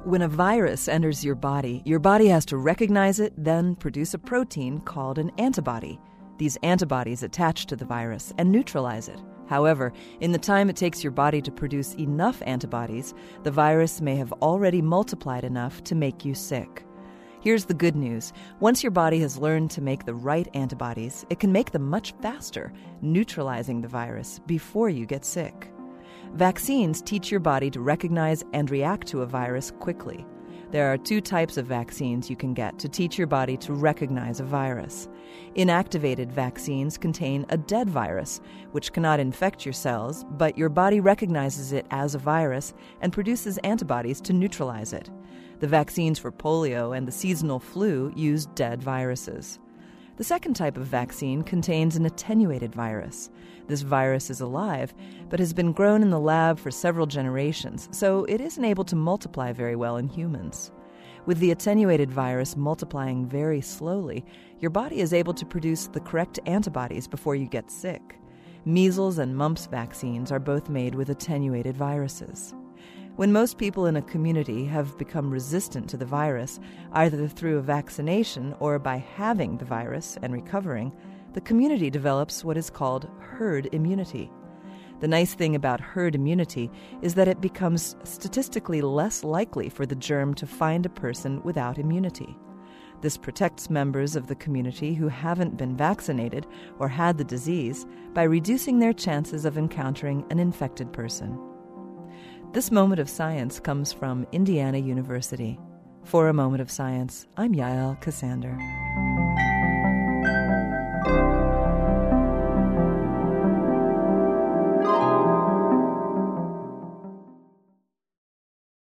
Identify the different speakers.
Speaker 1: When a virus enters your body has to recognize it, then produce a protein called an antibody. These antibodies attach to the virus and neutralize it. However, in the time it takes your body to produce enough antibodies, the virus may have already multiplied enough to make you sick. Here's the good news. Once your body has learned to make the right antibodies, it can make them much faster, neutralizing the virus before you get sick. Vaccines teach your body to recognize and react to a virus quickly. There are 2 types of vaccines you can get to teach your body to recognize a virus. Inactivated vaccines contain a dead virus, which cannot infect your cells, but your body recognizes it as a virus and produces antibodies to neutralize it. The vaccines for polio and the seasonal flu use dead viruses. The second type of vaccine contains an attenuated virus. This virus is alive, but has been grown in the lab for several generations, so it isn't able to multiply very well in humans. With the attenuated virus multiplying very slowly, your body is able to produce the correct antibodies before you get sick. Measles and mumps vaccines are both made with attenuated viruses. When most people in a community have become resistant to the virus, either through a vaccination or by having the virus and recovering, the community develops what is called herd immunity. The nice thing about herd immunity is that it becomes statistically less likely for the germ to find a person without immunity. This protects members of the community who haven't been vaccinated or had the disease by reducing their chances of encountering an infected person. This moment of science comes from Indiana University. For a Moment of Science, I'm Yael Ksander.